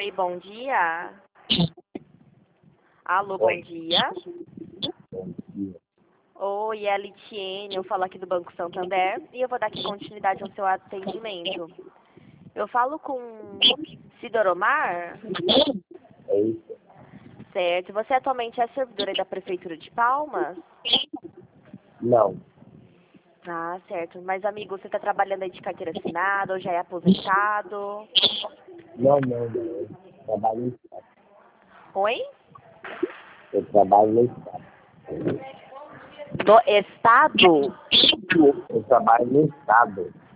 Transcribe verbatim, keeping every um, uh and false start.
Oi, bom dia. Alô, bom Oi. dia. Bom dia. Oi, é a Litiene, eu falo aqui do Banco Santander e eu vou dar aqui continuidade ao seu atendimento. Eu falo com Sidoromar? É isso? Certo. Você atualmente é servidora da Prefeitura de Palmas? Não. Ah, certo. Mas, amigo, você está trabalhando aí de carteira assinada ou já é aposentado? Não, não, não. Eu trabalho no Estado. Oi? Eu trabalho no Estado. Do Estado? Eu trabalho no Estado.